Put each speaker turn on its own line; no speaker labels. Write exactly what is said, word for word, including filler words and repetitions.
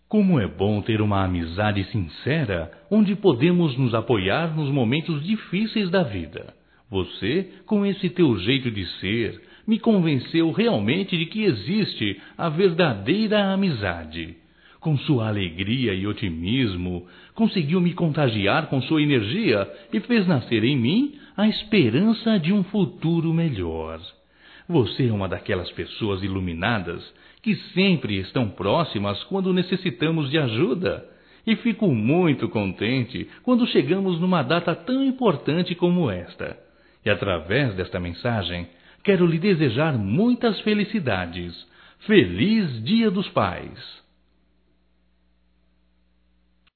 Como é bom ter uma amizade sincera, onde podemos nos apoiar nos momentos difíceis da vida. Você, com esse teu jeito de ser, me convenceu realmente de que existe a verdadeira amizade. Com sua alegria e otimismo, conseguiu me contagiar com sua energia e fez nascer em mim a esperança de um futuro melhor. Você é uma daquelas pessoas iluminadas que sempre estão próximas quando necessitamos de ajuda. E fico muito contente quando chegamos numa data tão importante como esta. E através desta mensagem, quero lhe desejar muitas felicidades. Feliz Dia dos Pais!